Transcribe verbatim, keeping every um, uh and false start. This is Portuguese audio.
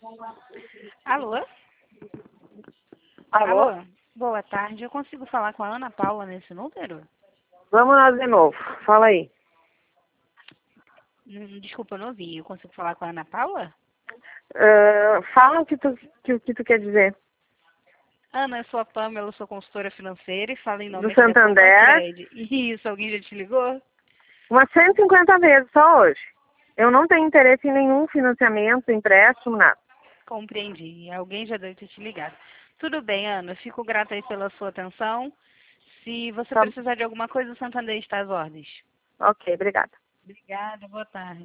Alô? Alô? Alô? Boa tarde. Eu consigo falar com a Ana Paula nesse número? Vamos lá de novo. Fala aí. Hum, Desculpa, eu não ouvi. Eu consigo falar com a Ana Paula? Ah, fala o que tu, que, o que tu quer dizer. Ana, eu sou a Pamela, eu sou consultora financeira e falo em Do nome aqui da Santander, Compancred. Isso, alguém já te ligou? umas cento e cinquenta vezes só hoje. Eu não tenho interesse em nenhum financiamento, empréstimo, nada. Compreendi. Alguém já deve ter te ligado. Tudo bem, Ana. Fico grata aí pela sua atenção. Se você Tá, precisar de alguma coisa, o Santander está às ordens. ok, obrigada. Obrigada, boa tarde.